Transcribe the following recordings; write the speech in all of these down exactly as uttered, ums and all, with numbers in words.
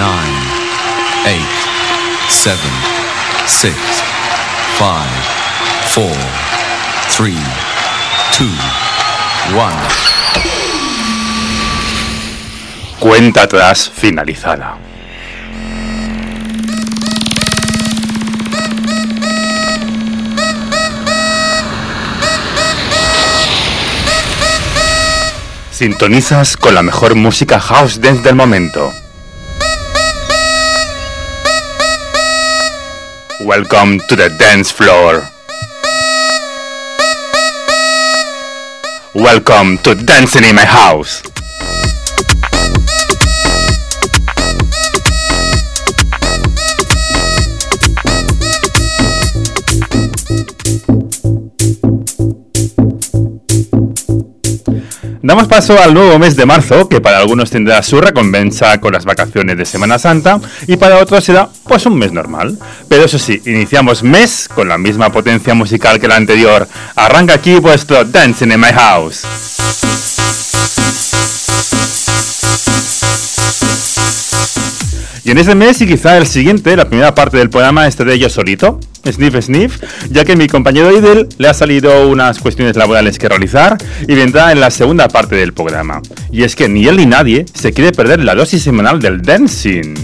nine, eight, seven, six, five, four, three, two, one. Cuenta atrás finalizada. Sintonizas con la mejor música house dance del momento. Welcome to the dance floor. Welcome to Dancing in My House. Damos paso al nuevo mes de marzo, que para algunos tendrá su recompensa con las vacaciones de Semana Santa y para otros será pues un mes normal. Pero eso sí, iniciamos mes con la misma potencia musical que el anterior. Arranca aquí vuestro Dancing in My House. Y en ese mes y quizá el siguiente, la primera parte del programa estaré yo solito, sniff sniff, ya que mi compañero Idel le ha salido unas cuestiones laborales que realizar y vendrá en la segunda parte del programa. Y es que ni él ni nadie se quiere perder la dosis semanal del dancing.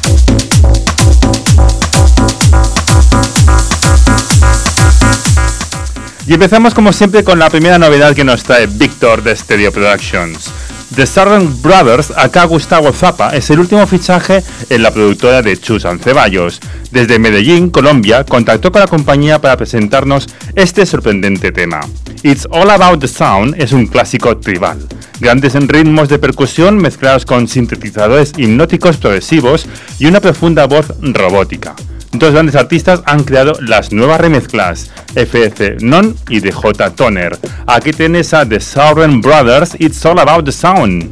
Y empezamos como siempre con la primera novedad que nos trae Víctor de Stereo Productions. The Sargent Brothers, acá Gustavo Zappa, es el último fichaje en la productora de Chusan Ceballos. Desde Medellín, Colombia, contactó con la compañía para presentarnos este sorprendente tema. It's All About the Sound es un clásico tribal. Grandes ritmos de percusión mezclados con sintetizadores hipnóticos progresivos y una profunda voz robótica. Dos grandes artistas han creado las nuevas remezclas, F F Non y D J Toner. Aquí tienes a The Sargent Brothers, It's All About the Sound.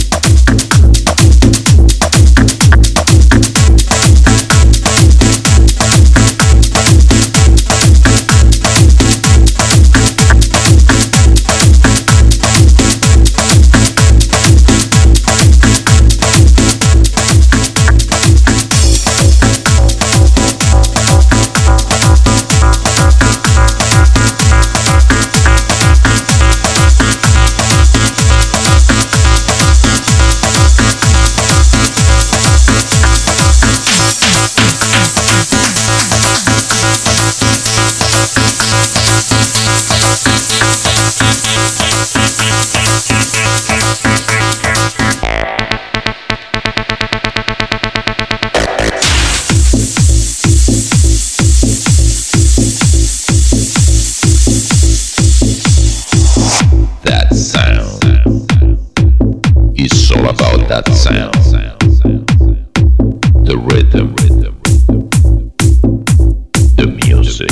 That sound, the rhythm, the music,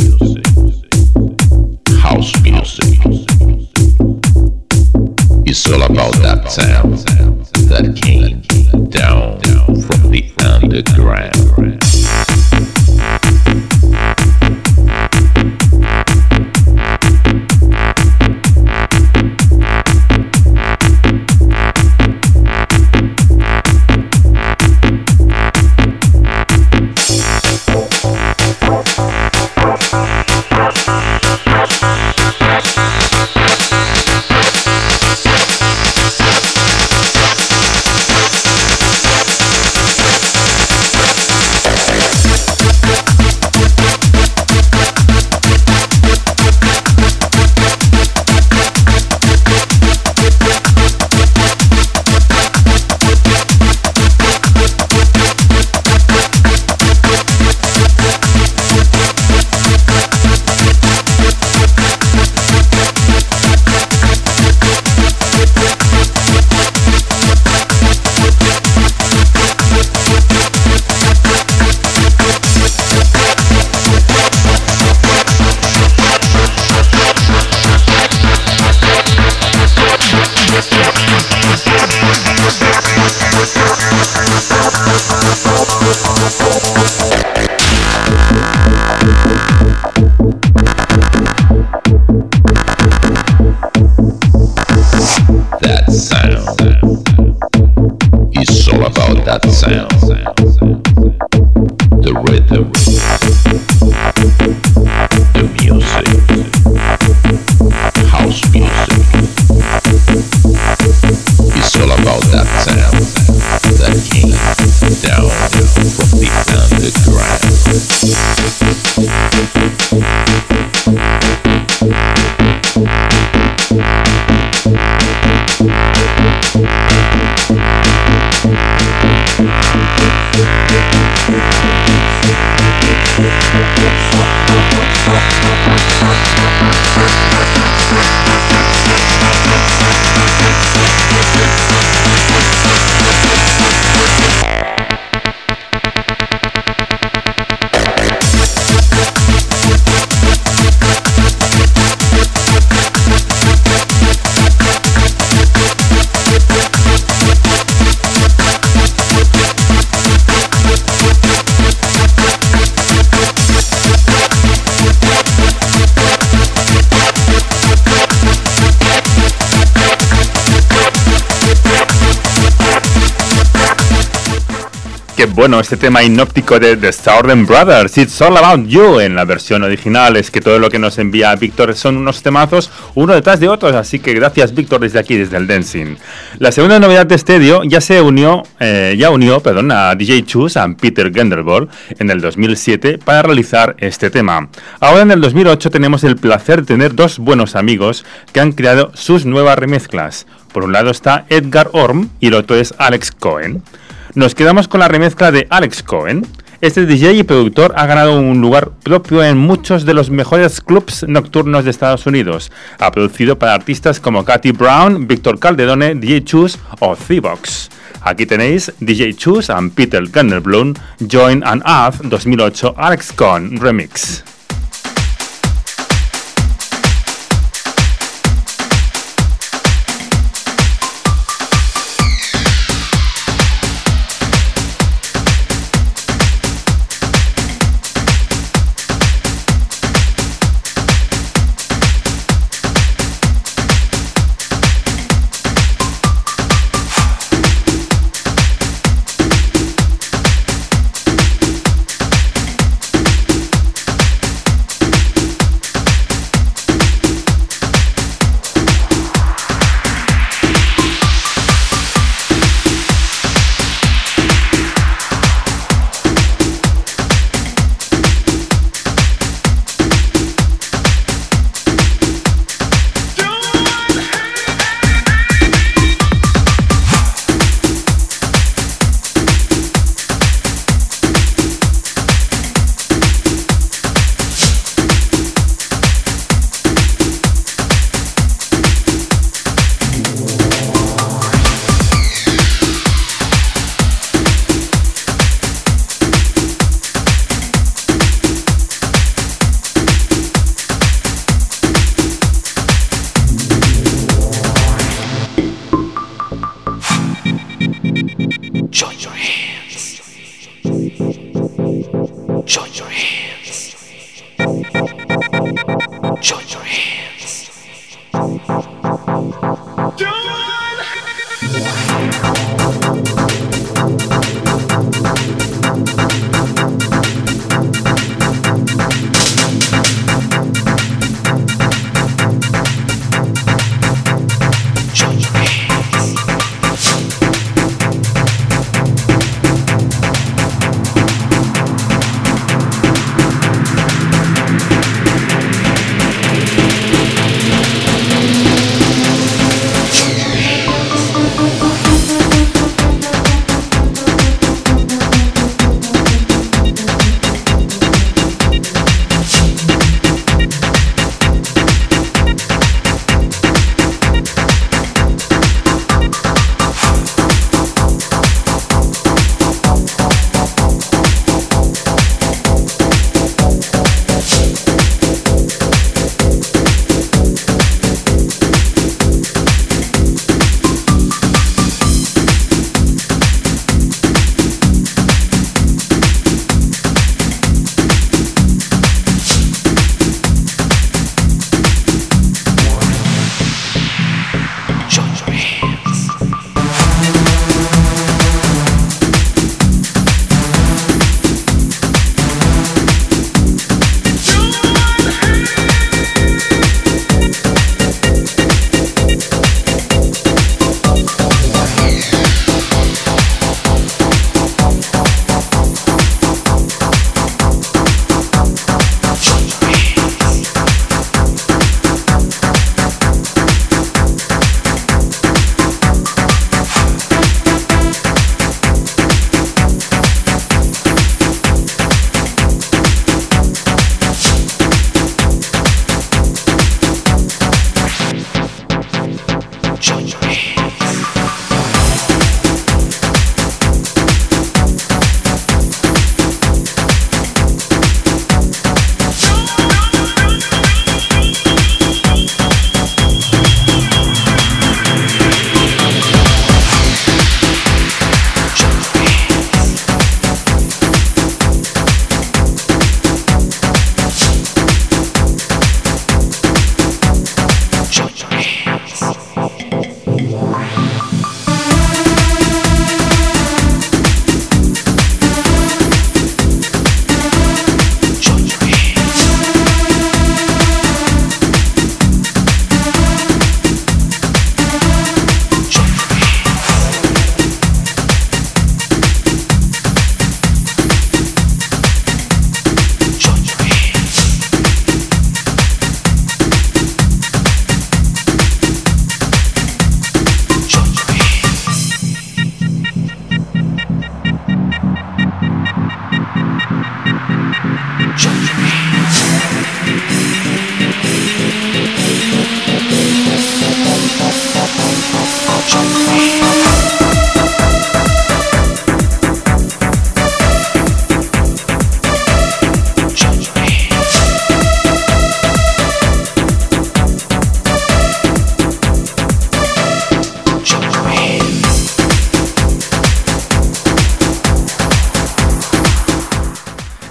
house music. It's all about that sound that came down from the underground. That sound is It's all about that sound, the rhythm, the music, house music. It's all about that sound that came down from the underground. Qué bueno este tema inóptico de The Southern Brothers, It's All About You, en la versión original. Es que todo lo que nos envía Víctor son unos temazos uno detrás de otros, así que gracias Víctor desde aquí, desde el Dancing. La segunda novedad de Stadio ya se unió, eh, ya unió perdón, a D J Chus, a Peter Genderball, en el dos mil siete para realizar este tema. Ahora en el dos mil ocho tenemos el placer de tener dos buenos amigos que han creado sus nuevas remezclas. Por un lado está Edgar Orm y el otro es Alex Cohen. Nos quedamos con la remezcla de Alex Cohen. Este D J y productor ha ganado un lugar propio en muchos de los mejores clubs nocturnos de Estados Unidos. Ha producido para artistas como Katy Brown, Víctor Calderone, D J Chus o Z-Box. Aquí tenéis D J Chus and Peter Genderbloom, Join and Earth dos mil ocho Alex Cohen Remix.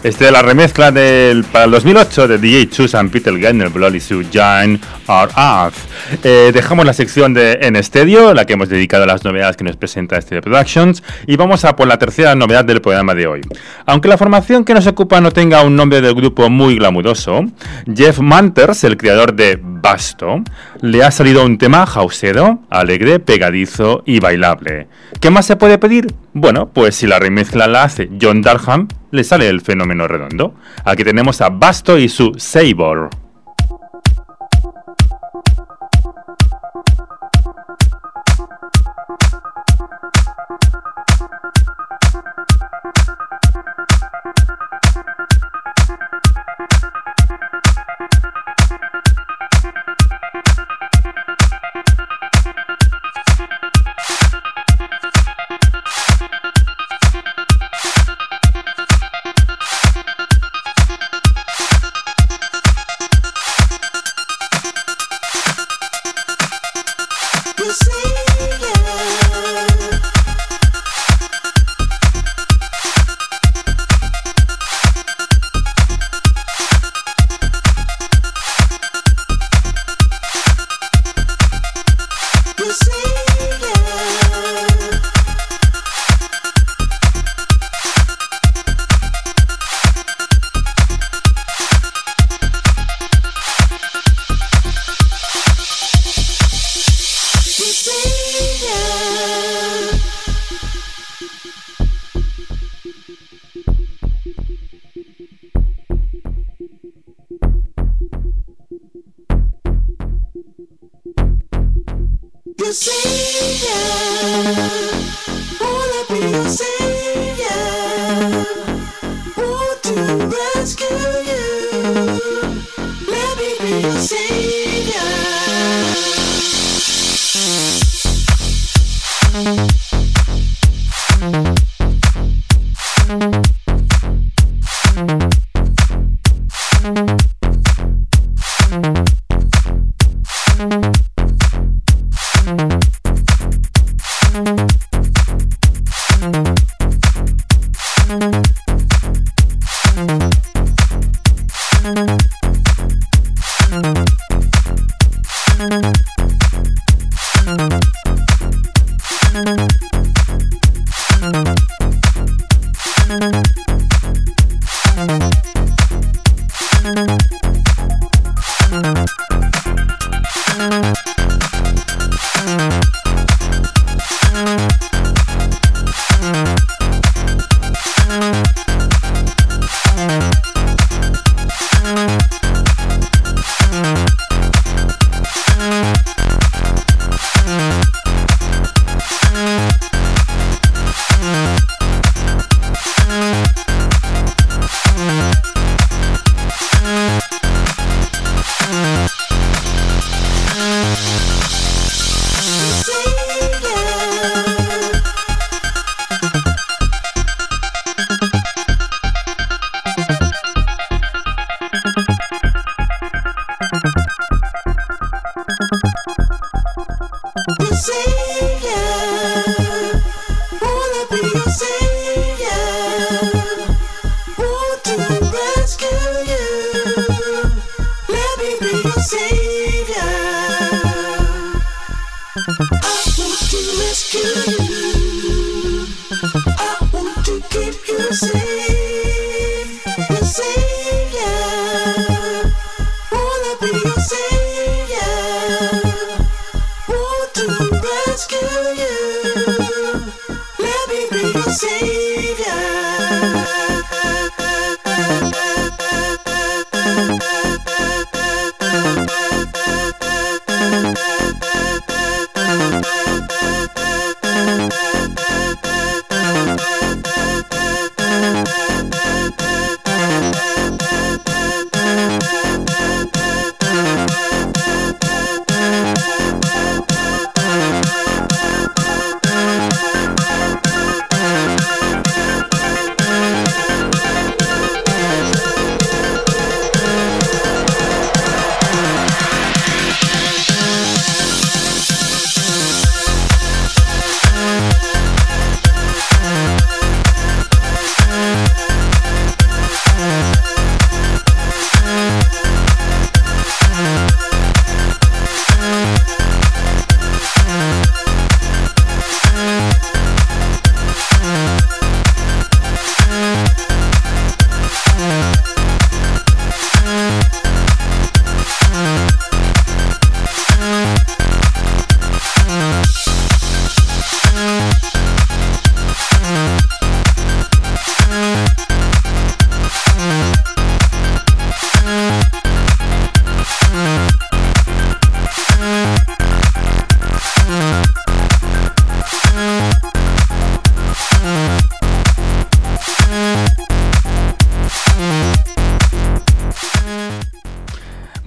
Este es la remezcla del, para el dos mil ocho de D J Chus and Peter Gardner, Bloody Sue Giant or Earth. Eh, dejamos la sección de En Stereo, la que hemos dedicado a las novedades que nos presenta Stereo Productions, y vamos a por la tercera novedad del programa de hoy. Aunque la formación que nos ocupa no tenga un nombre del grupo muy glamuroso, Jeff Manters, el creador de Basto, le ha salido un tema houseero, alegre, pegadizo y bailable. ¿Qué más se puede pedir? Bueno, pues si la remezcla la hace John Darham, le sale el fenómeno redondo. Aquí tenemos a Basto y su Sabor.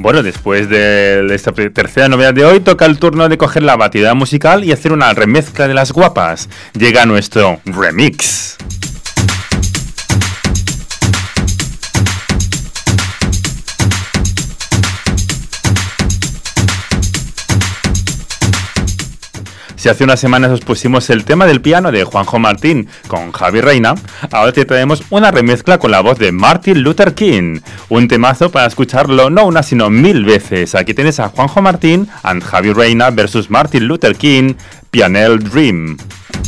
Bueno, después de esta tercera novedad de hoy, toca el turno de coger la batida musical y hacer una remezcla de las guapas. Llega nuestro remix. Si hace unas semanas os pusimos el tema del piano de Juanjo Martín con Javi Reina, ahora te traemos una remezcla con la voz de Martin Luther King. Un temazo para escucharlo no una sino mil veces. Aquí tienes a Juanjo Martín and Javi Reina versus Martin Luther King, Pianell Dream.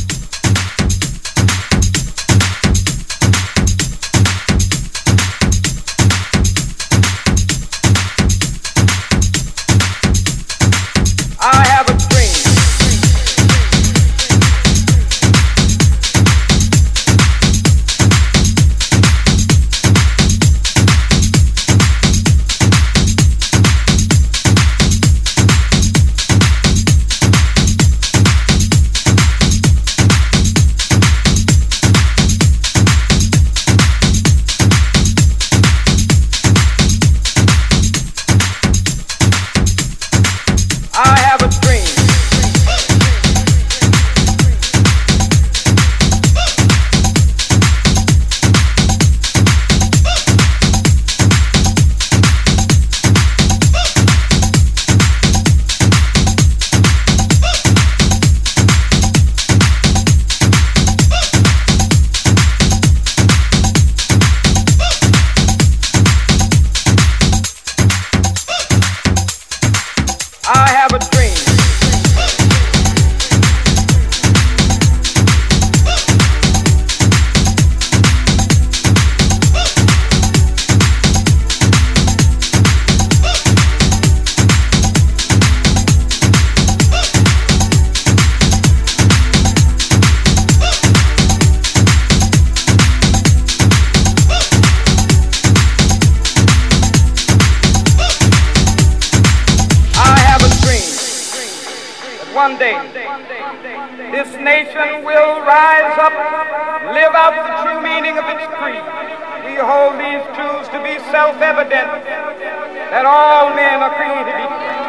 One day, this nation will rise up, live out the true meaning of its creed. We hold these truths to be self-evident, that all men are created equal.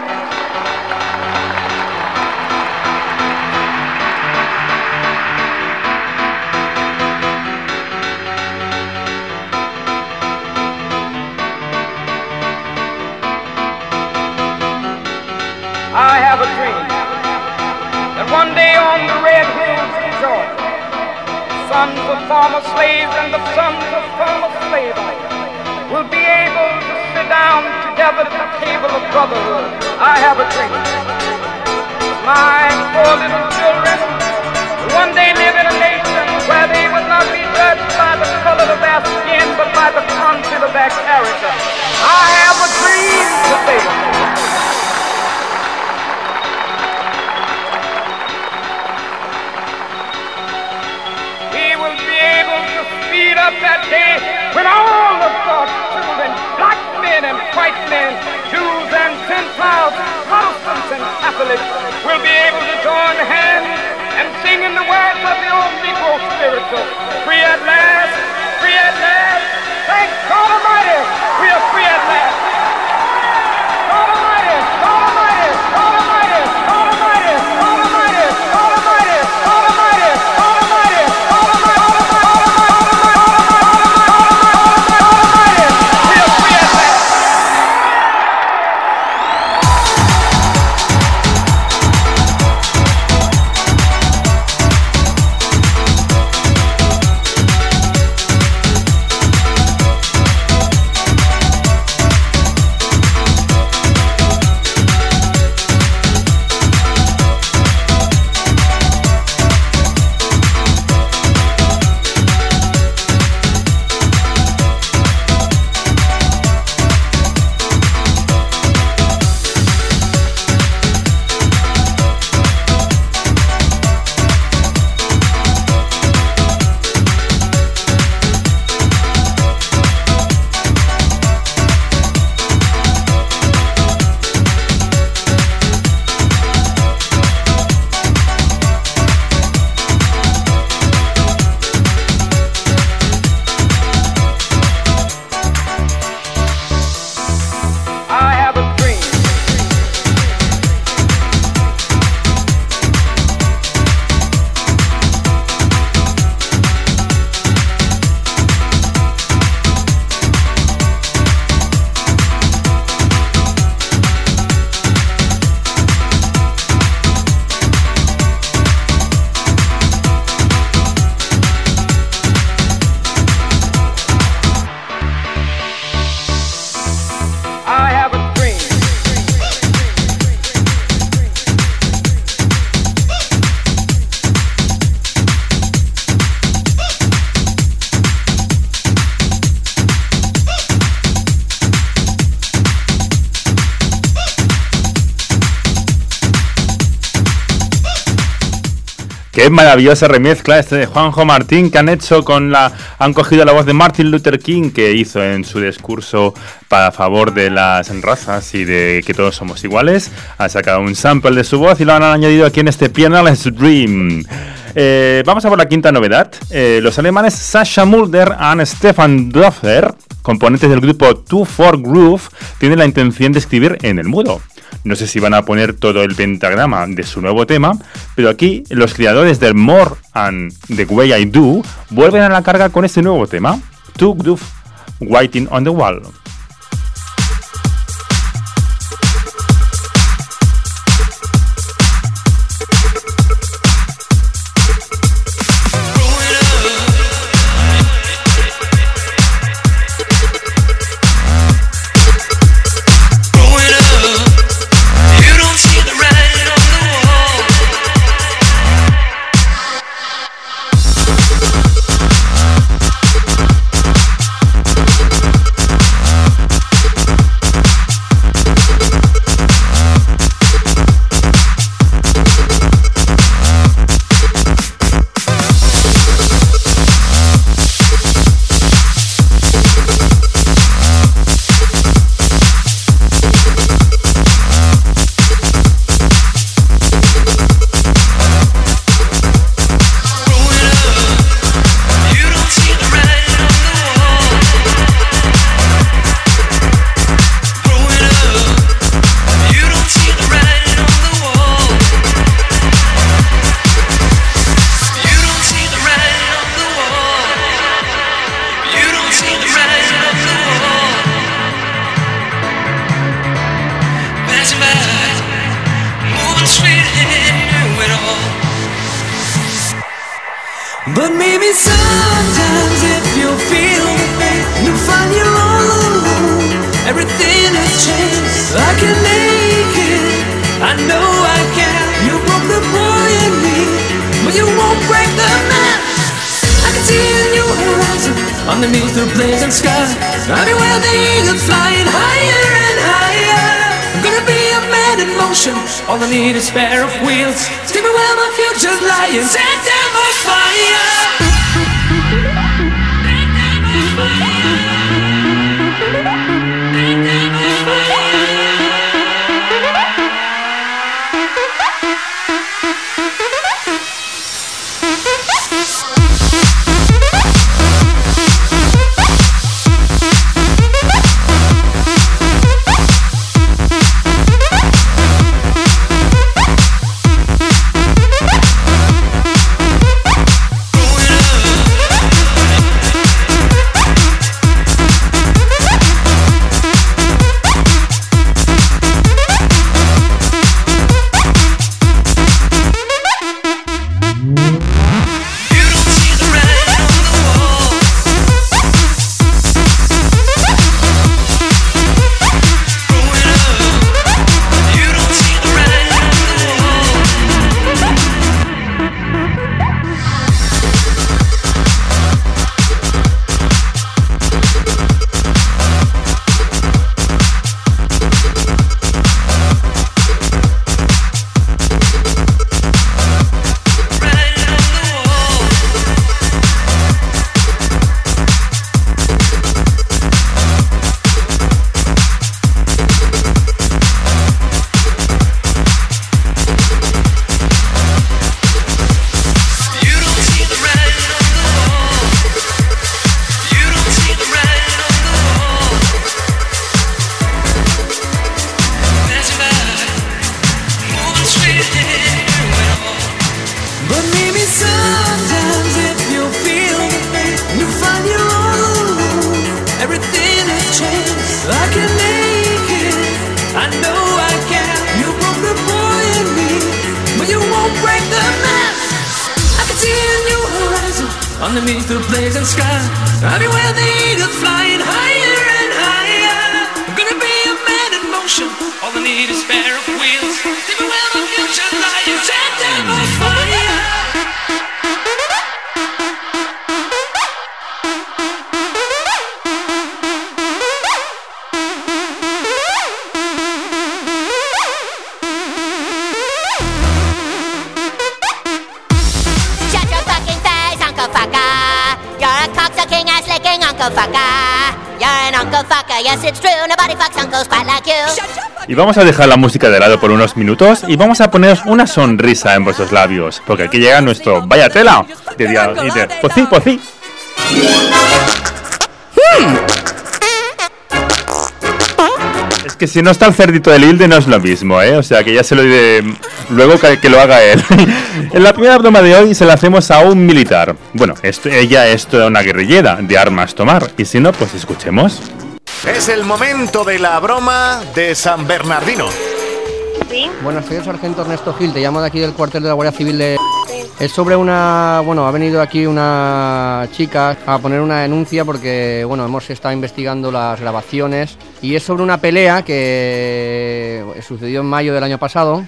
I have a dream that one day on the red hills of Georgia, sons of former slaves and the sons of former slave owners will be able to sit down together at the table of brotherhood. I have a dream. My four little children will one day live in a nation where they would not be judged by the color of their skin, but by the content of their character. I have a dream today. Speed up that day when all of God's children, black men and white men, Jews and Gentiles, Protestants and Catholics, will be able to join hands and sing in the words of the old Negro spiritual. Free at last, free at last, thank God Almighty, we are free at last. God Almighty, God Almighty, God Almighty, God Almighty, God Almighty, God Almighty, God Almighty, God Almighty, God Almighty. Qué maravillosa remezcla este de Juanjo Martín que han hecho con la... Han cogido la voz de Martin Luther King que hizo en su discurso para favor de las razas y de que todos somos iguales. Han sacado un sample de su voz y lo han añadido aquí en este Pianist Dream. Eh, vamos a por la quinta novedad. Eh, los alemanes Sascha Mulder y Stefan Dörfer, componentes del grupo two four Groove, tienen la intención de escribir en el mudo. No sé si van a poner todo el pentagrama de su nuevo tema, pero aquí los creadores del More and the Way I Do vuelven a la carga con este nuevo tema, Two Groove Writing on the Wall. But maybe sometimes if you feel the pain, you find you're all alone. Everything has changed. I can make it, I know I can. You broke the boy in me, but you won't break the man. I can see a new horizon underneath the blazing sky. I'll be where the eagles flying higher and higher. I'm gonna be a man in motion. All I need is a pair of wheels. Tell me where my future's lying. Set them on fire. Underneath the blazing sky, I'll be where the eagles flying higher and higher. I'm gonna be a man in motion. All I need is a pair of wheels. Tell me where my future lies. Set them on fire. Uncle Fucker. You're an Uncle Fucker. Yes, it's true. Nobody fucks uncles quite like you. Y vamos a dejar la música de lado por unos minutos y vamos a poneros una sonrisa en vuestros labios, porque aquí llega nuestro vaya tela de día y de pues sí, pues sí. Hmm. Es que si no está el cerdito de Lilde no es lo mismo, ¿eh? O sea que ya se lo diré luego que, que lo haga él. En la primera broma de hoy se la hacemos a un militar. Bueno, esto, ella es toda una guerrillera de armas tomar, y si no, pues escuchemos. Es el momento de la broma de San Bernardino. ¿Sí? Bueno, soy el sargento Ernesto Gil, te llamo de aquí del cuartel de la Guardia Civil de... Sí. Es sobre una... Bueno, ha venido aquí una chica a poner una denuncia porque, bueno, hemos estado investigando las grabaciones y es sobre una pelea que sucedió en mayo del año pasado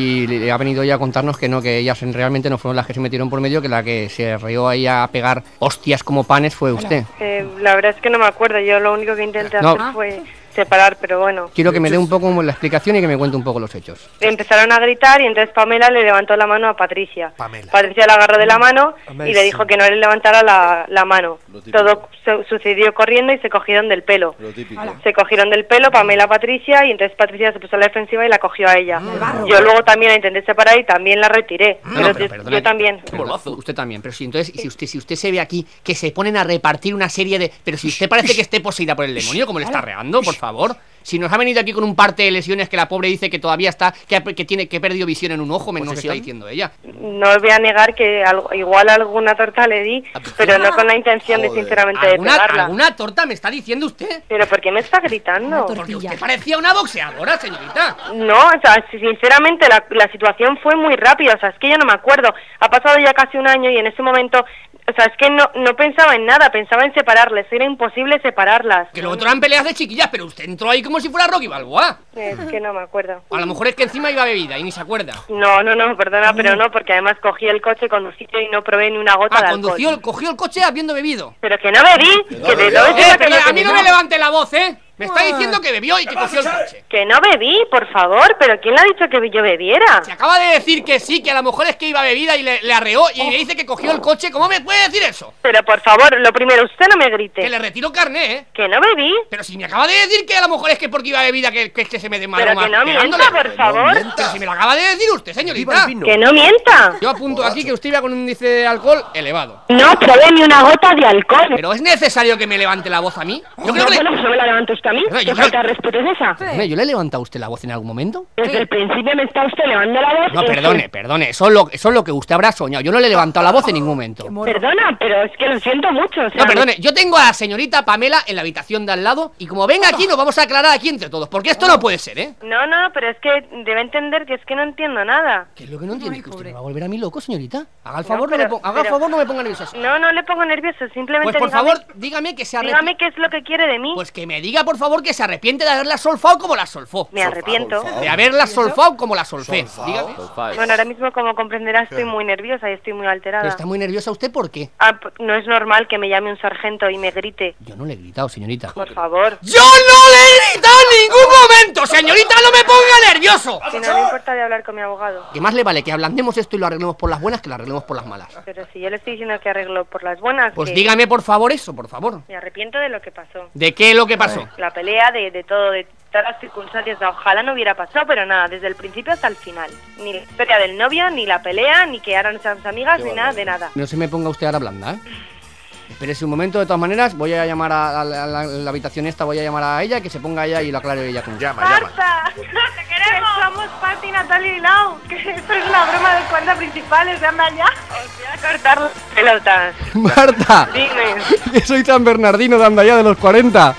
y ha venido ella a contarnos que no, que ellas realmente no fueron las que se metieron por medio, que la que se rió ahí a pegar hostias como panes fue usted. Eh, la verdad es que no me acuerdo, yo lo único que intenté no. hacer fue... separar, pero bueno. Quiero que me dé un poco la explicación y que me cuente un poco los hechos. Empezaron a gritar y entonces Pamela le levantó la mano a Patricia. Pamela. Patricia la agarró de la mano y le dijo que no le levantara la, la mano. Todo su sucedió corriendo y se cogieron del pelo. Se cogieron del pelo Pamela a Patricia y entonces Patricia se puso a la defensiva y la cogió a ella. Mm. Yo luego también la intenté separar y también la retiré. No, pero, no, pero perdona, yo también. Pero, usted también, pero si entonces si usted si usted se ve aquí que se ponen a repartir una serie de... Pero si usted parece que esté poseída por el demonio, como le está reando, por favor... Si nos ha venido aquí con un parte de lesiones que la pobre dice que todavía está, que, ha, que tiene que perdió visión en un ojo, menos lo que está diciendo ella. No voy a negar que algo, igual alguna torta le di, pero no con la intención Joder. de sinceramente de pegarla. ¿Alguna torta me está diciendo usted? ¿Pero por qué me está gritando? Porque usted parecía una boxeadora, señorita. No, o sea, sinceramente la, la situación fue muy rápida, o sea, es que yo no me acuerdo. Ha pasado ya casi un año y en ese momento... O sea, es que no, no pensaba en nada, pensaba en separarles, era imposible separarlas. Que luego eran peleas de chiquillas, pero usted entró ahí como si fuera Rocky Balboa. Es que no me acuerdo. A lo mejor es que encima iba bebida y ni se acuerda. No, no, no, perdona, pero no, porque además cogí el coche, conducí y no probé ni una gota ah, de condució, alcohol. cogió el coche habiendo bebido. Pero que no bebí, que te doy eh, que a mí no me levante la voz, ¿eh? Me está diciendo que bebió y que cogió el coche. Que no bebí, por favor, pero ¿quién le ha dicho que yo bebiera? Se acaba de decir que sí, que a lo mejor es que iba bebida y le, le arreó y oh. le dice que cogió el coche. ¿Cómo me puede decir eso? Pero por favor, lo primero, usted no me grite. Que le retiro carné, ¿eh? Que no bebí. Pero si me acaba de decir que a lo mejor es que porque iba bebida que, que, que se me desmarró más. Pero que no mienta, por favor. No Pero si me lo acaba de decir usted, señorita. Que no mienta. Yo apunto aquí que usted iba con un índice de alcohol elevado. No probé ni una gota de alcohol. Pero es necesario que me levante la voz a mí. Yo no, creo que no, le... no me la levante usted a mí. ¿Qué falta de respeto es esa? Sí. ¿Yo le he levantado a usted la voz en algún momento? Desde sí. el principio me está usted levantando la voz. No, perdone, perdone. Eso es, lo, eso es lo que usted habrá soñado. Yo no le he levantado la voz en ningún momento. Perdona, pero es que lo siento mucho. O sea, no, perdone. Yo tengo a la señorita Pamela en la habitación de al lado y como venga aquí nos vamos a aclarar aquí entre todos. Porque esto no puede ser, ¿eh? No, no, pero es que debe entender que es que no entiendo nada. ¿Qué es lo que no entiende? ¿Que usted me va a volver a mí loco, señorita? Haga el favor, no, pero, no, me ponga, haga pero, favor no me ponga nervioso. No, no le pongo nervioso. Simplemente Pues por dígame, favor, dígame que se arrepiente. Dígame qué es lo que quiere de mí. Pues que me diga, por favor, que se arrepiente de haberla solfado como la solfó. Me arrepiento. De haberla solfado como la solfé. Dígame. Bueno, ahora mismo, como comprenderás, estoy muy nerviosa y estoy muy alterada. ¿Pero está muy nerviosa usted por qué? Ah, no es normal que me llame un sargento y me grite. Yo no le he gritado, señorita. Por favor. ¡Yo no le he gritado en ningún momento! ¡Señorita, no me ponga nervioso! Si no le importa de hablar con mi abogado. ¿Qué más le vale que ablandemos esto y lo arreglemos por las buenas que lo arreglemos por las malas? Pero si yo le estoy diciendo que arreglo por las buenas... Pues que... dígame, por favor, eso, por favor. Me arrepiento de lo que pasó. ¿De qué lo que pasó? La pelea, de, de todo, de todas las circunstancias. Ojalá no hubiera pasado, pero nada, desde el principio hasta el final. Ni la historia del novio, ni la pelea, ni que ahora no seamos amigas, ni nada de nada. No se me ponga usted ahora blanda, ¿eh? Espérese un momento, de todas maneras, voy a llamar a, a, a, la, a la habitación esta, voy a llamar a ella, que se ponga ella y lo aclare ella con llama, ¡Marta! ¡Te queremos! Somos Pati, Natalia y Lau, que esto es una broma de cuenta principales, ¿de anda ya? Os voy a cortar las pelotas. ¡Marta! Dime. Que soy San Bernardino de anda ya de los cuarenta.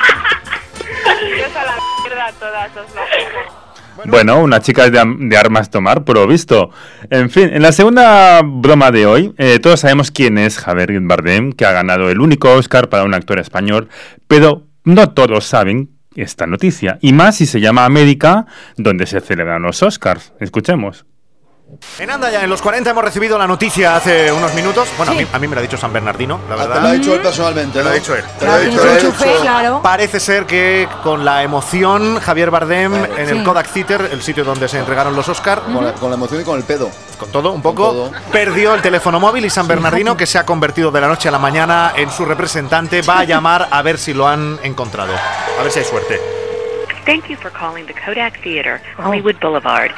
Dios a la mierda todas, os lo digo. Bueno, una chica de, de armas tomar, por visto. En fin, en la segunda broma de hoy, eh, todos sabemos quién es Javier Bardem, que ha ganado el único Oscar para un actor español, pero no todos saben esta noticia, y más si se llama América, donde se celebran los Oscars. Escuchemos. En Anda Ya, en los cuarenta hemos recibido la noticia hace unos minutos. Bueno, Sí. a, mí, a mí me lo ha dicho San Bernardino, la Ah, verdad. te lo ha dicho él personalmente, Me lo ¿no? ha dicho él. Te lo ha Claro, dicho tiene él. su enchufe, eso- claro. Parece ser que con la emoción, Javier Bardem en el Sí. Kodak Theater, el sitio donde se entregaron los Oscar, Con la, con la emoción y con el pedo. con todo un poco, perdió el teléfono móvil y San Bernardino, que se ha convertido de la noche a la mañana en su representante, va a llamar a ver si lo han encontrado. A ver si hay suerte. Thank you for calling the Kodak Theater, Hollywood Boulevard.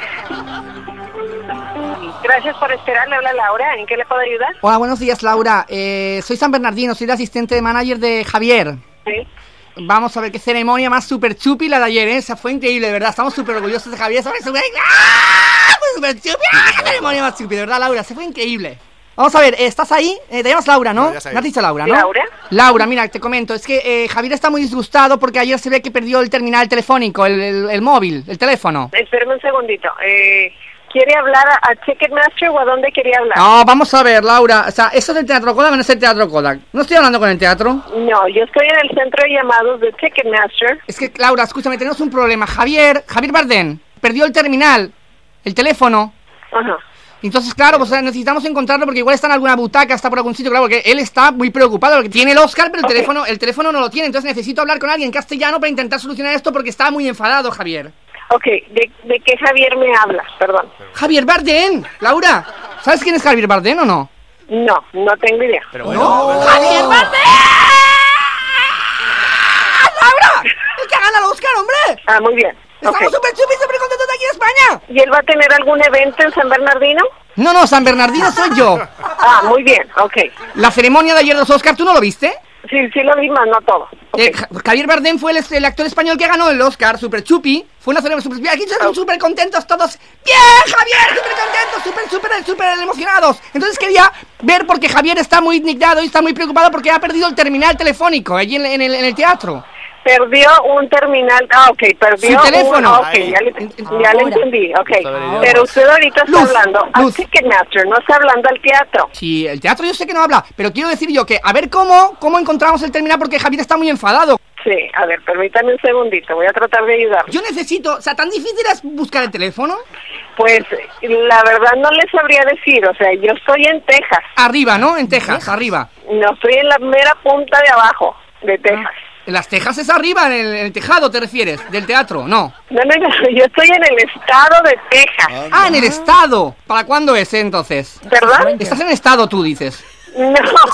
Gracias por esperar, le habla Laura. ¿En qué le puedo ayudar? Hola, buenos días, Laura. Eh, soy San Bernardino, soy el asistente de manager de Javier. Sí. Vamos a ver qué ceremonia más super chupi la de ayer, ¿eh? O sea, fue increíble, de verdad. Estamos súper orgullosos de Javier. ¿Sabes? Super... ¡Ah! Fue súper chupi. ¡Ah! ¡Qué ceremonia más chupi! De verdad, Laura, se fue increíble. Vamos a ver, ¿estás ahí? Eh, te llamas Laura, ¿no? No, ya sé. Me has dicho Laura, ¿no? ¿Laura? Laura, mira, te comento. Es que eh, Javier está muy disgustado porque ayer se ve que perdió el terminal telefónico, el, el, el móvil, el teléfono. Espérame un segundito. Eh, ¿Quiere hablar a, a Ticketmaster o a dónde quería hablar? No, vamos a ver, Laura. O sea, eso del Teatro Kodak no es el Teatro Kodak. No estoy hablando con el teatro. No, yo estoy en el centro de llamados de Ticketmaster. Es que, Laura, escúchame, tenemos un problema. Javier, Javier Bardem, perdió el terminal, el teléfono. Ajá. Entonces, claro, pues necesitamos encontrarlo porque igual está en alguna butaca, está por algún sitio, claro, porque él está muy preocupado porque tiene el Oscar, pero el Ok. teléfono, el teléfono no lo tiene. Entonces necesito hablar con alguien en castellano para intentar solucionar esto porque está muy enfadado, Javier. Ok, ¿de, de qué Javier me habla? Perdón. Javier Bardem, Laura, ¿sabes quién es Javier Bardem o no? No, no tengo idea. Pero ¡No! ¡Javier Bardem! ¡Laura! ¡El que gana el Oscar, hombre! Ah, muy bien. Estamos Ok. súper chupis, súper contentos de aquí en España. ¿Y él va a tener algún evento en San Bernardino? No, no, San Bernardino soy yo. Ah, muy bien, ok. La ceremonia de ayer de los Oscar, ¿tú no lo viste? Sí, sí lo vi, más no todo. Eh, Ja- Javier Bardem fue el, el actor español que ganó el Oscar, Super Chupi. Fue una ceremonia super... Aquí están súper contentos todos. ¡Bien, Javier! ¡Súper contentos! ¡Súper, súper, súper emocionados! Entonces quería ver porque Javier está muy indignado y está muy preocupado porque ha perdido el terminal telefónico allí en, en el, en el teatro. Perdió un terminal, ah, ok, perdió Su teléfono. un, ok, ya le, ya le entendí, ok. Pero usted ahorita está Luz, hablando al Ticketmaster, no está hablando al teatro. Sí, el teatro yo sé que no habla, pero quiero decir yo que a ver cómo, cómo encontramos el terminal porque Javier está muy enfadado. Sí, a ver, permítame un segundito, voy a tratar de ayudar. Yo necesito, o sea, ¿tan difícil es buscar el teléfono? Pues, la verdad no le sabría decir, o sea, yo estoy en Texas. Arriba, ¿no? En Texas, arriba. No, estoy en la mera punta de abajo de Texas. En las Tejas es arriba, en el, en el tejado, ¿te refieres? Del teatro, no. No, no, no, yo estoy en el estado de Texas. Ah, en el estado. ¿Para cuándo es entonces? ¿Perdón? Estás en el estado, tú dices. No.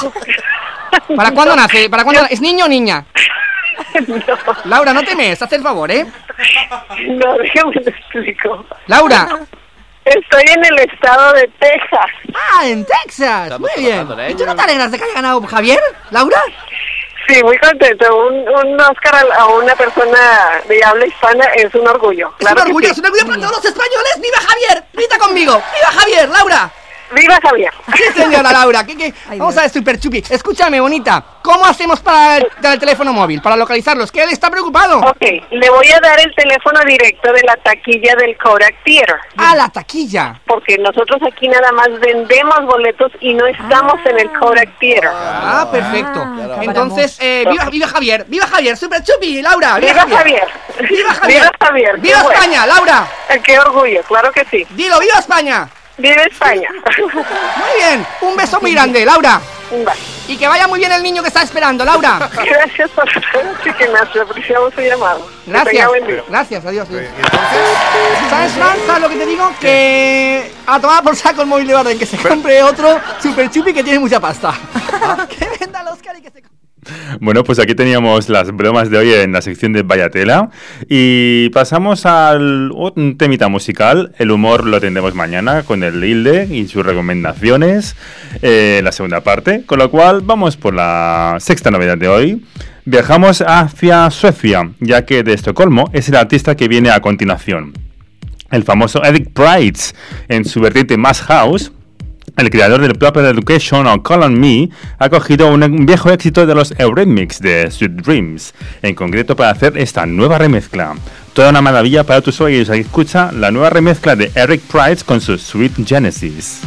¿Para cuándo nace? ¿Para cuándo? ¿Es niño o niña? No. Laura, no temes, haz el favor, ¿eh? No, déjame lo explico. Laura. Estoy en el estado de Texas. Ah, en Texas. Muy bien. ¿Y tú no te alegras de que haya ganado Javier, Laura? Sí, muy contento. Un, un Oscar a, a una persona de habla hispana es un orgullo. Es Claro un que orgullo, sí. es un orgullo para todos los españoles. ¡Viva Javier! ¡Grita conmigo! ¡Viva Javier, Laura! ¡Viva Javier! Sí, señora Laura. ¿Qué, qué? Vamos a ver, Super Chupi. Escúchame, bonita. ¿Cómo hacemos para el, para el teléfono móvil? Para localizarlos. Que él está preocupado. Ok, le voy a dar el teléfono directo de la taquilla del Kodak Theater. Ah, la taquilla. Porque nosotros aquí nada más vendemos boletos y no estamos en el Kodak Theater. Ah, perfecto. Entonces, eh, viva, viva Javier. ¡Viva Javier! Super Chupi, Laura. ¡Viva Javier! ¡Viva Javier! ¡Viva Javier! qué ¡Viva bueno. España, Laura! ¡Qué orgullo! Claro que sí. Dilo, ¡viva España! ¡Viva España! Muy bien. Un beso muy grande, Laura. Vale. Y que vaya muy bien el niño que está esperando, Laura. Gracias por que me apreciamos su llamado. Que Gracias. tenga buen día. Gracias, adiós. ¿Sabes, Fran? ¿Sabes lo que te digo? Que a tomar por saco el móvil de Bardem, que se compre otro Super Chupi que tiene mucha pasta. Que venda el Oscar y que se... Bueno, pues aquí teníamos las bromas de hoy en la sección de Vaya Tela y pasamos al un temita musical. El humor lo tendremos mañana con el Hilde y sus recomendaciones, eh, la segunda parte, con lo cual vamos por la sexta novedad de hoy. Viajamos hacia Suecia, ya que de Estocolmo es el artista que viene a continuación. El famoso Eric Prydz, en su vertiente más house. El creador del Proper Education o Call on Me ha cogido un, un viejo éxito de los Eurythmics de Sweet Dreams, en concreto para hacer esta nueva remezcla. Toda una maravilla para tus oídos. Aquí escucha la nueva remezcla de Eric Prydz con su Sweet Genesis.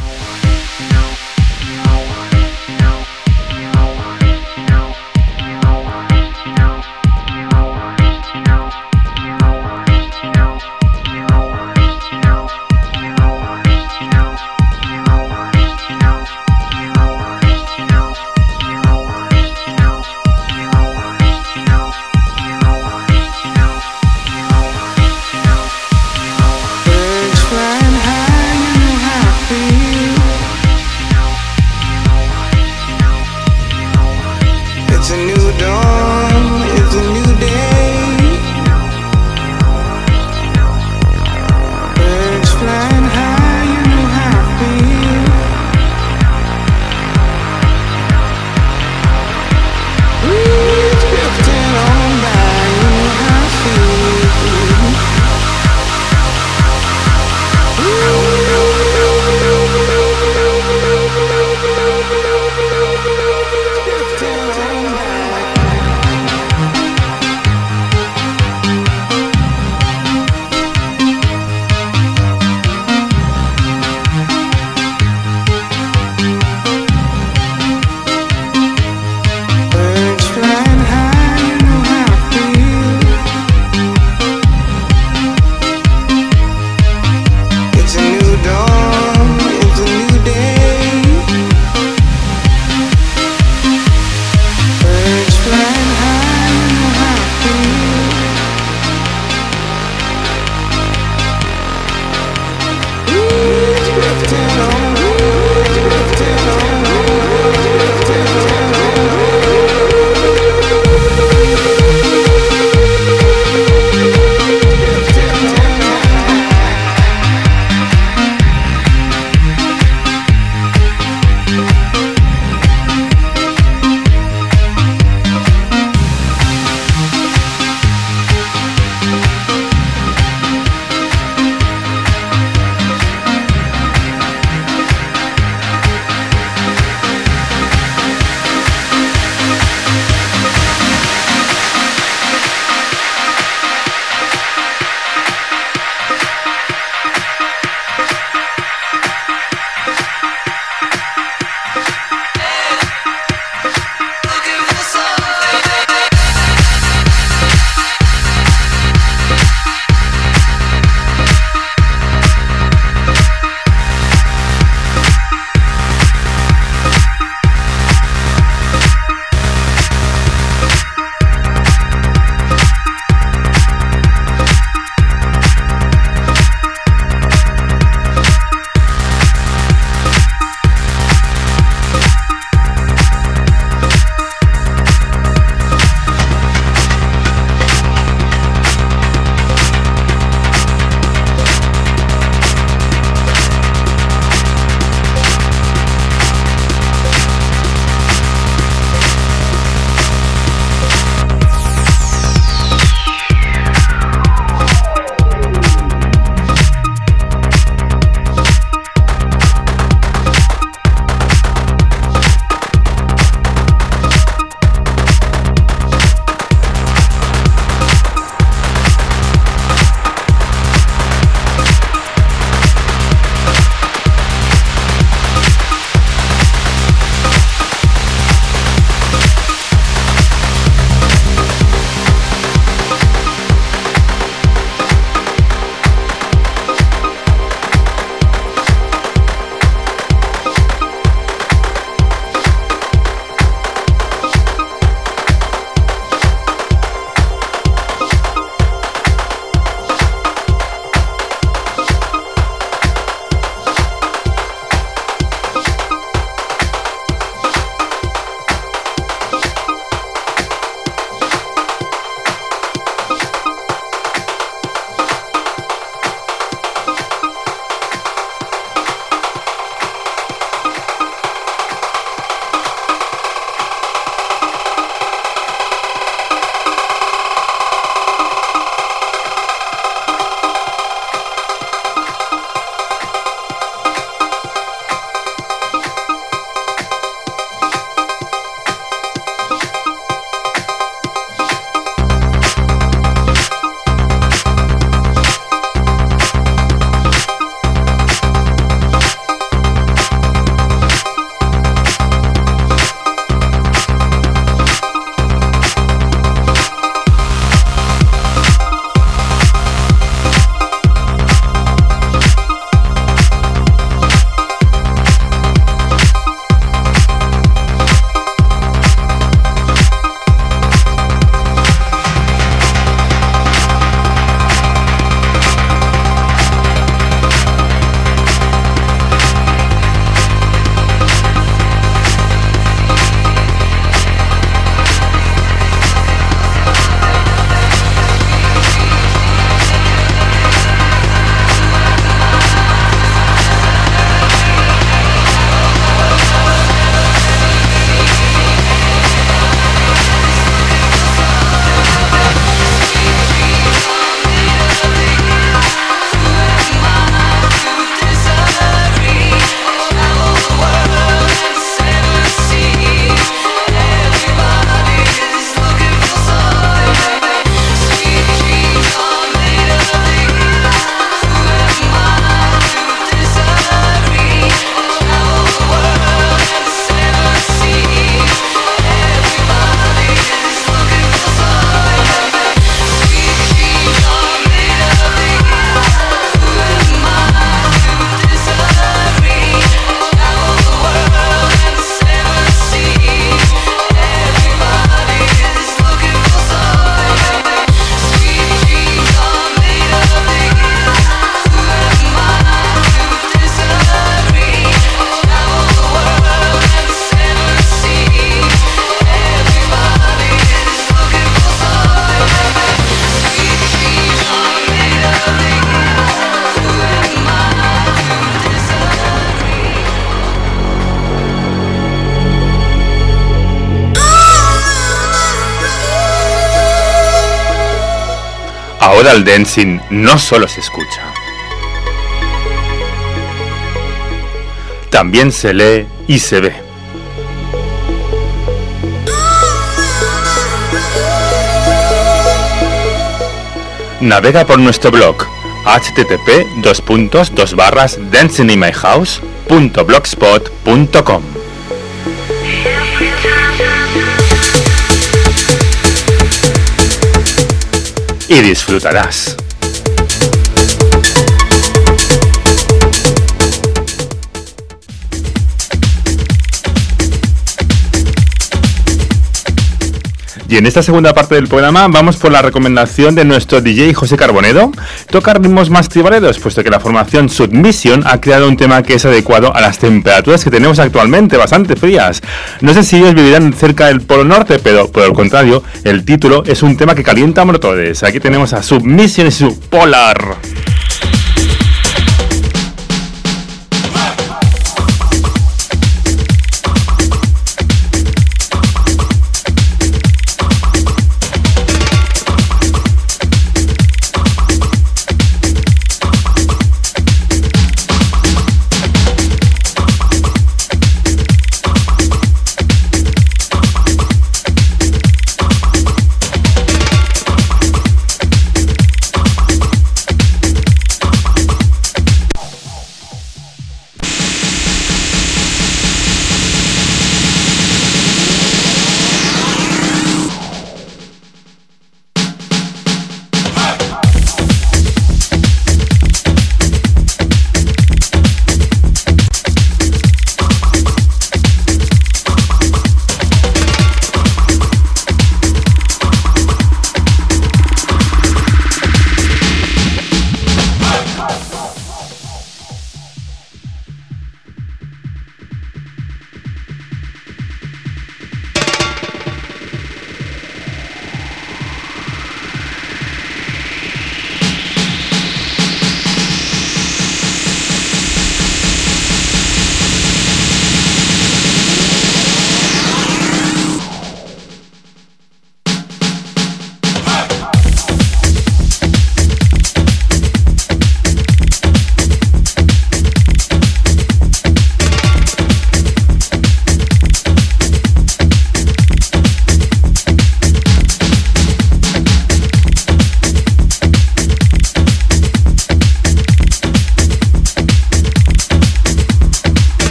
Ahora el dancing no solo se escucha, también se lee y se ve. Navega por nuestro blog http dos puntos dos barras dancinginmyhouse punto blogspot punto com y disfrutarás. Y en esta segunda parte del programa vamos por la recomendación de nuestro D J José Carbonedo. Toca ritmos más tribaleros, puesto que la formación Submission ha creado un tema que es adecuado a las temperaturas que tenemos actualmente, bastante frías. No sé si ellos vivirán cerca del Polo Norte, pero por el contrario, el título es un tema que calienta motores. Aquí tenemos a Submission y su Polar.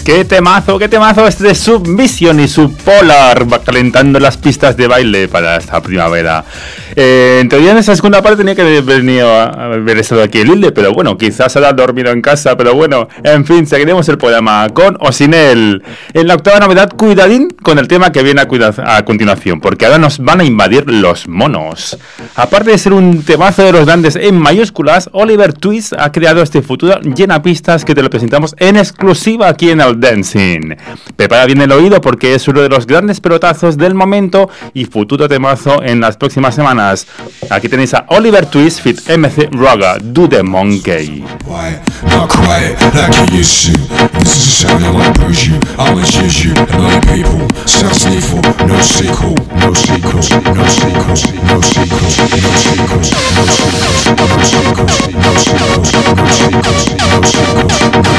Qué temazo, qué temazo este de Submission y Subpolar, va calentando las pistas de baile para esta primavera. Eh, en teoría en esa segunda parte tenía que haber venido a haber estado aquí el Hilde, pero bueno, quizás habrá dormido en casa, pero bueno, en fin, seguiremos el programa con o sin él. En la octava novedad, cuidadín con el tema que viene a, cuida- a continuación, porque ahora nos van a invadir los monos. Aparte de ser un temazo de los grandes en mayúsculas, Oliver Twist ha creado este futuro llena pistas que te lo presentamos en exclusiva aquí en el Dancing. Prepara bien el oído porque es uno de los grandes pelotazos del momento y futuro temazo en las próximas semanas. Aquí tenéis a Oliver Twist fit M C Raga, Do the Monkey. Not quiet like you used to. This is a sound that might bruise you. I'll choose you and other people. Sounds lethal, no sequel, no sequel, no sequel, no sequel, no sequel, no sequel, no sequel, no sequel, no sequel, no sequel, no sequel, no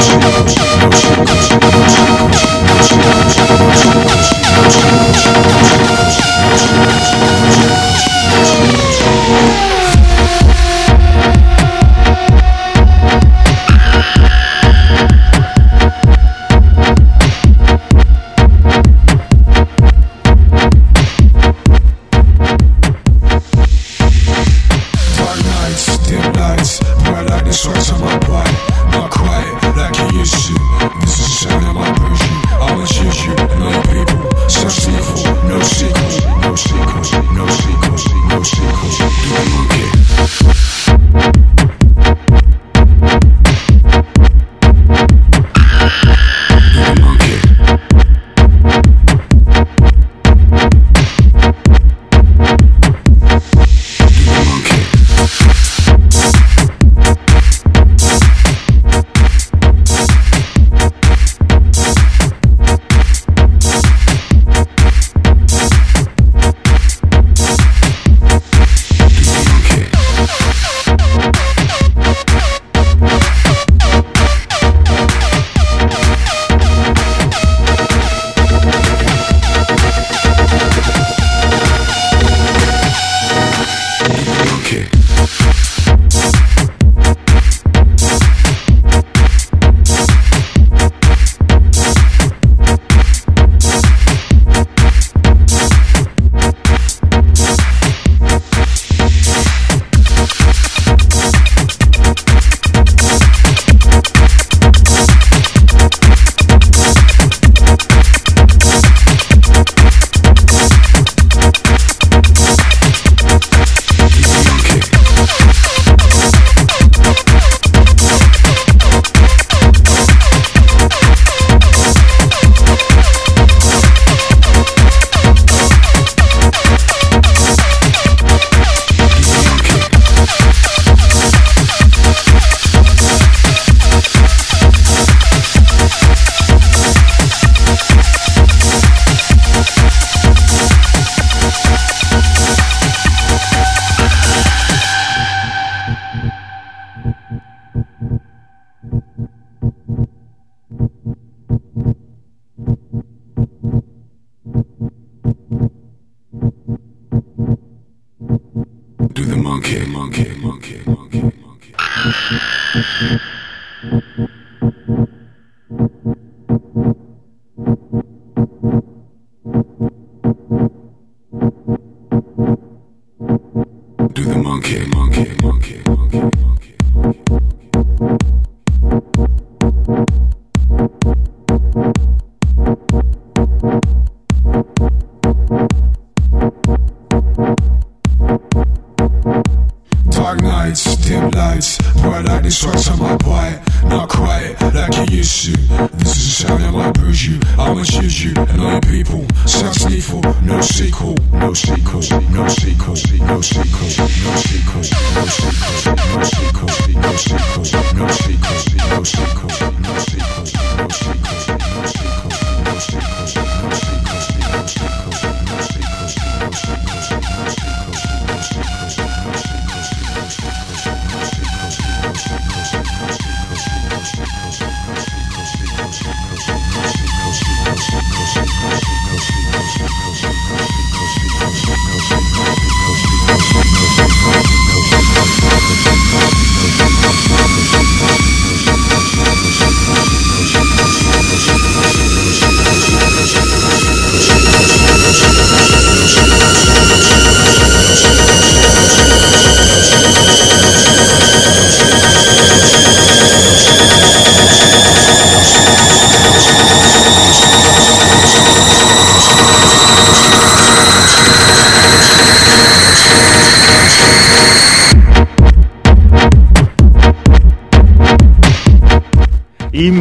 Thank you.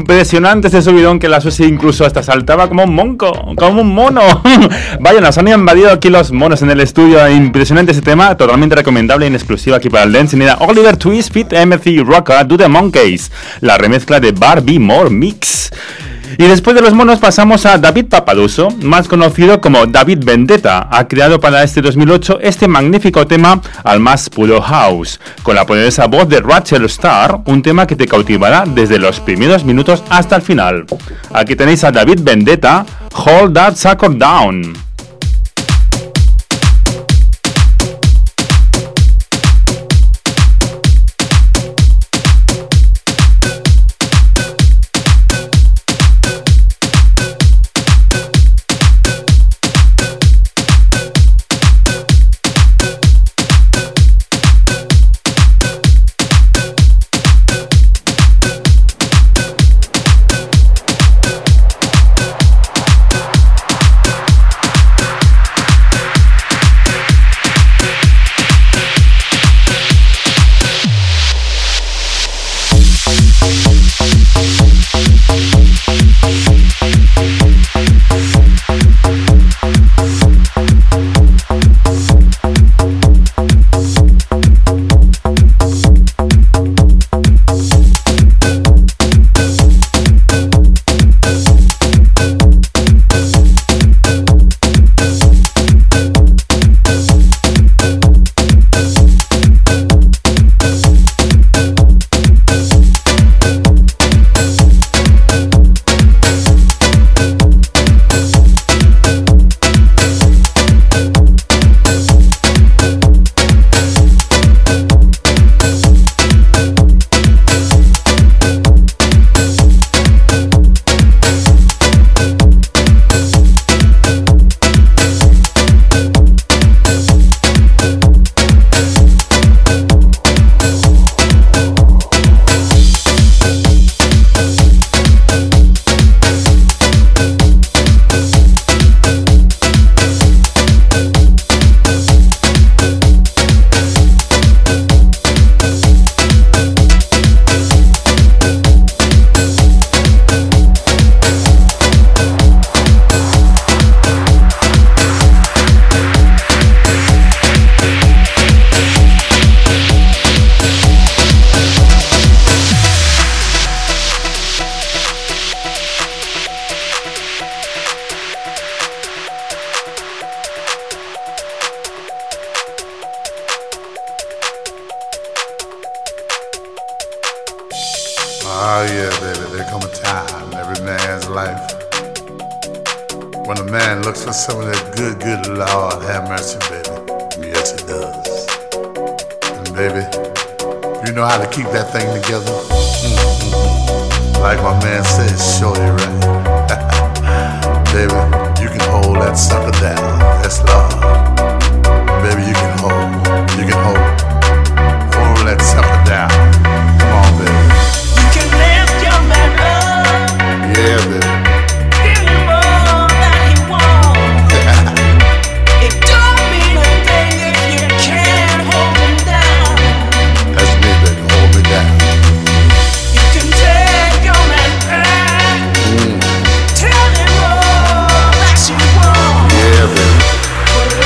Impresionante ese subidón que la Susi incluso hasta saltaba como un monco, como un mono. Vaya, nos han invadido aquí los monos en el estudio. Impresionante ese tema, totalmente recomendable en exclusiva aquí para el Dance. Era Oliver Twist Fit M C Rocker Do The Monkeys, la remezcla de Barbie More Mix. Y después de los monos pasamos a David Papaduso, más conocido como David Vendetta. Ha creado para este dos mil ocho este magnífico tema al más puro house, con la poderosa voz de Rachel Starr, un tema que te cautivará desde los primeros minutos hasta el final. Aquí tenéis a David Vendetta, Hold That Sucker Down. Oh yeah, baby, there come a time in every man's life when a man looks for some of that good, good Lord have mercy, baby. Yes, it does. And baby, you know how to keep that thing together. Mm-hmm. Like my man says, shorty right. Baby, you can hold that sucker down. Yes, Lord. Baby, you can hold, you can hold, hold that sucker down. Come on, baby. You can lift your man up. Yeah, baby. Give him all that he wants. It don't mean a thing if you can't hold him down. That's me, baby. Hold me down. You can take your man back. Mm. Tell him all that you want. Yeah, baby. But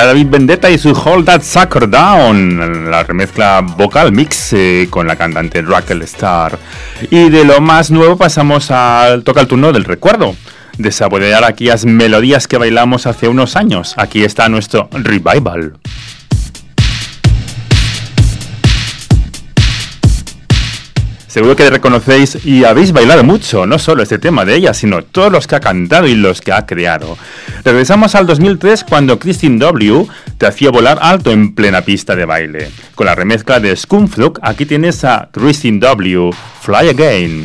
era David Vendetta y su Hold That Sucker Down, la remezcla vocal mix eh, con la cantante Raquel Starr. Y de lo más nuevo pasamos al toca el turno del recuerdo, de saborear aquellas melodías que bailamos hace unos años. Aquí está nuestro revival. Seguro que reconocéis y habéis bailado mucho, no solo este tema de ella, sino todos los que ha cantado y los que ha creado. Regresamos al dos mil tres cuando Christine W. te hacía volar alto en plena pista de baile. Con la remezcla de Scumflug, aquí tienes a Christine W. Fly Again.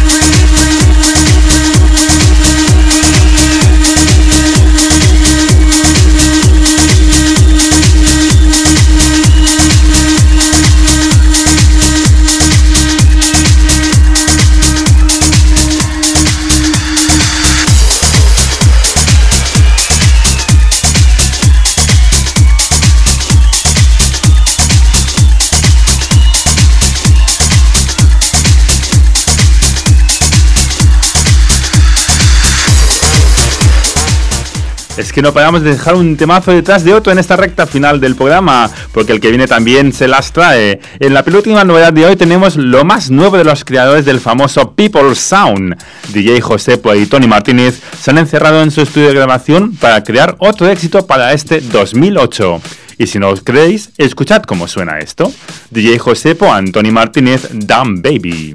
Es que no paramos de dejar un temazo detrás de otro en esta recta final del programa, porque el que viene también se las trae. En la penúltima novedad de hoy tenemos lo más nuevo de los creadores del famoso People Sound. D J Josepo y Tony Martínez se han encerrado en su estudio de grabación para crear otro éxito para este dos mil ocho. Y si no os creéis, escuchad cómo suena esto. D J Josepo and Tony Martínez, Damn Baby.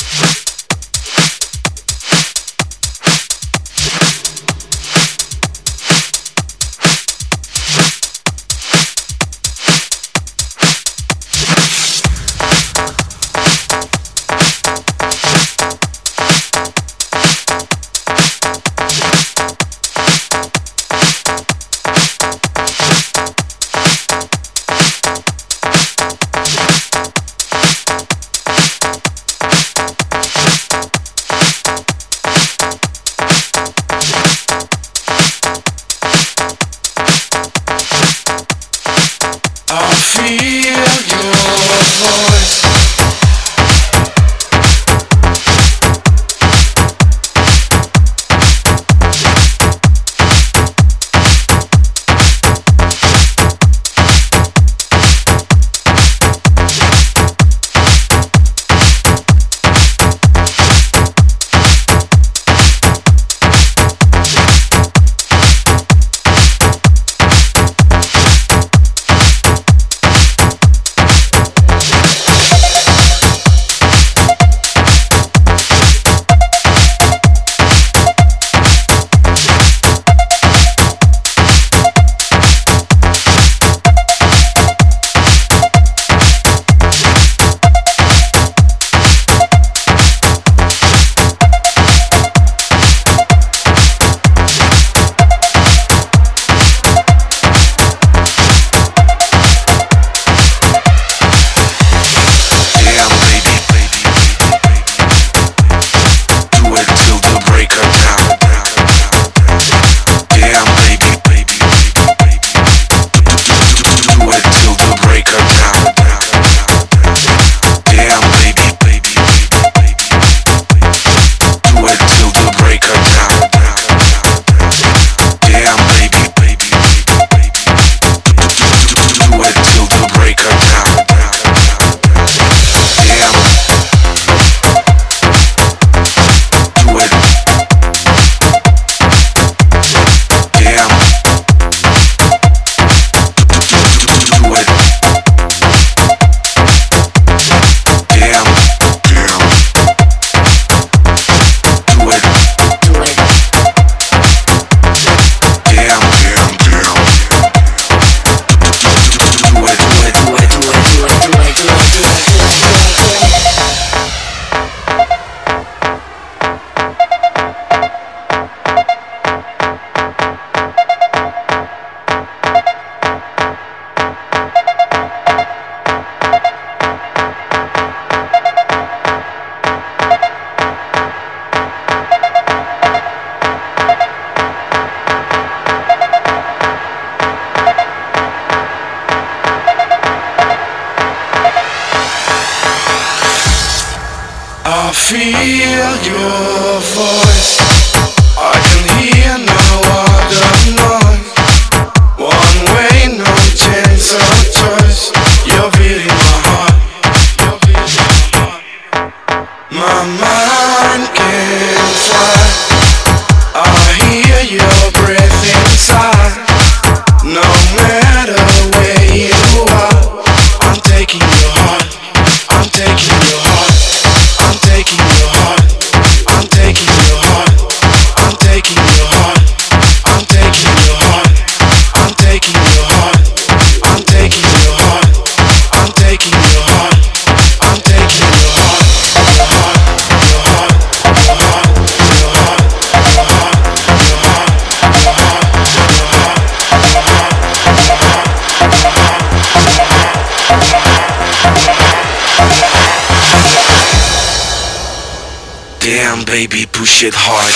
I feel your voice. I can hear no other noise. One way, no chance of choice. You're beating my heart. You're beating my heart. My mind can fly. I hear your breath inside. No matter where you are, I'm taking your heart. I'm taking your heart. I'm taking your heart. I'm taking your heart. I'm taking your heart. I'm taking your heart. I'm taking your heart. I'm taking your heart. I'm taking your heart. I'm taking your heart. Your heart. Your heart. Your heart. Your heart. Your heart. Your heart. Your heart. Your heart. Your heart. Your heart. Damn, baby, push it hard.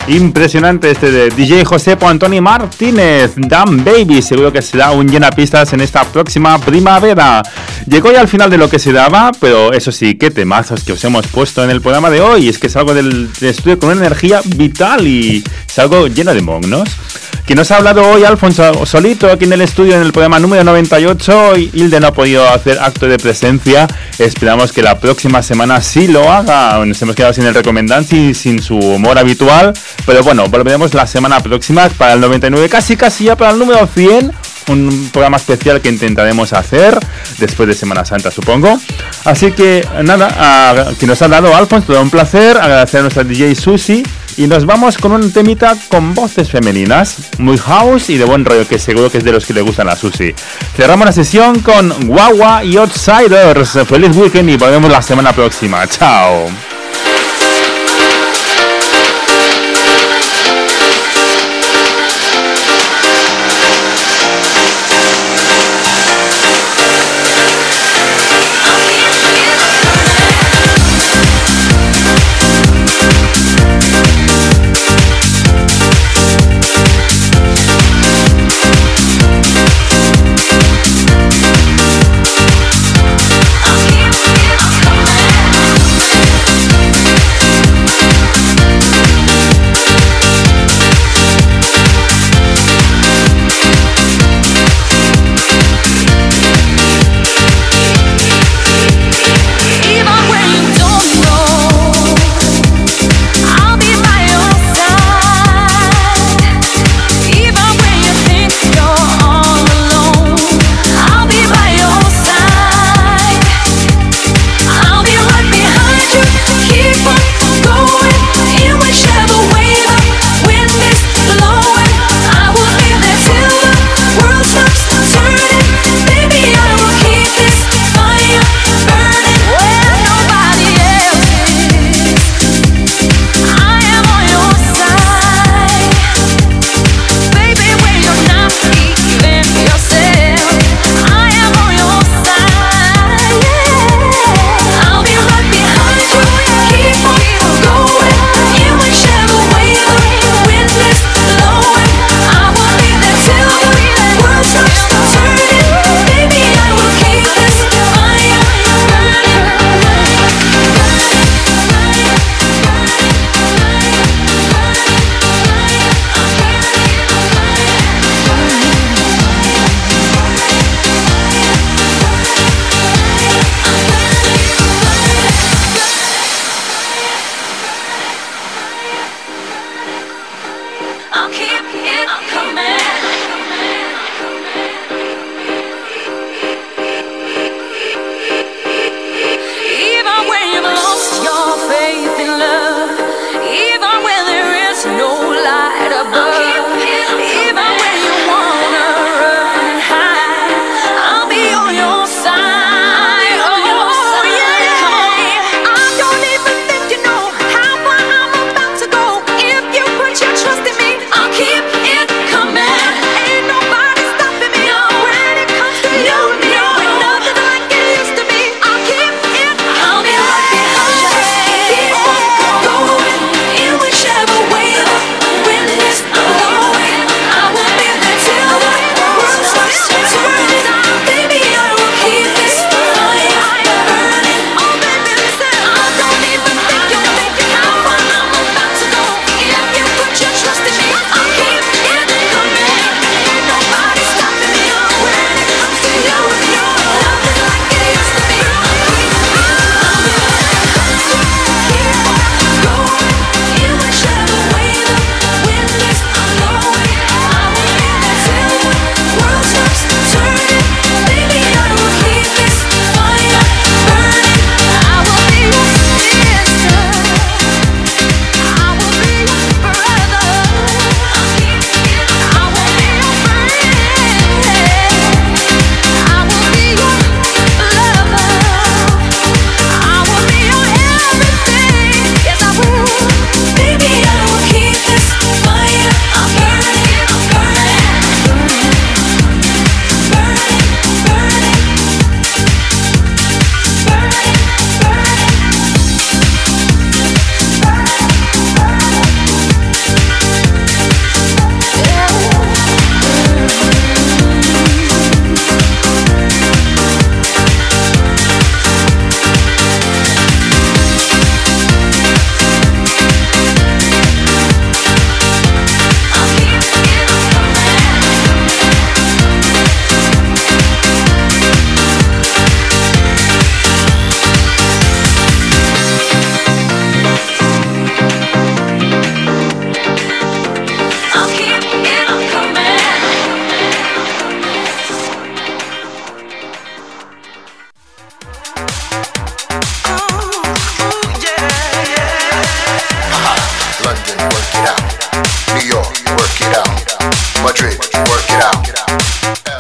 Impresionante este de D J Josepo Antoni Martínez, Damn Baby. Seguro que será un llenapistas en esta próxima primavera. Llegó ya al final de lo que se daba, pero eso sí, qué temazos que os hemos puesto en el programa de hoy. Es que es algo del, del estudio con una energía vital y es algo lleno de mognos. Que nos ha hablado hoy Alfonso solito aquí en el estudio en el programa número noventa y ocho. Hilde no ha podido hacer acto de presencia. Esperamos que la próxima semana sí lo haga. Nos hemos quedado sin el recomendante y sin su humor habitual. Pero bueno, volveremos la semana próxima para el noventa y nueve, casi casi ya para el número cien. Un programa especial que intentaremos hacer después de Semana Santa, supongo. Así que nada, a, que nos ha dado Alfonso, todo un placer. Agradecer a nuestra D J Susi. Y nos vamos con un temita con voces femeninas, muy house y de buen rollo, que seguro que es de los que le gustan a Susi. Cerramos la sesión con Guagua y Outsiders. Feliz weekend y volvemos la semana próxima. Chao. We'll be right back.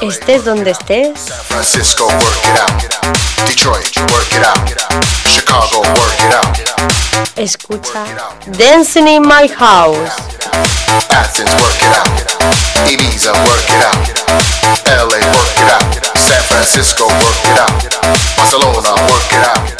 Estés donde estés. San Francisco, work it out. Detroit, work it out. Chicago, work it out. Escucha Dancing in My House. Athens, work it out. Ibiza, work it out. L A, work it out. San Francisco, work it out. Barcelona, work it out.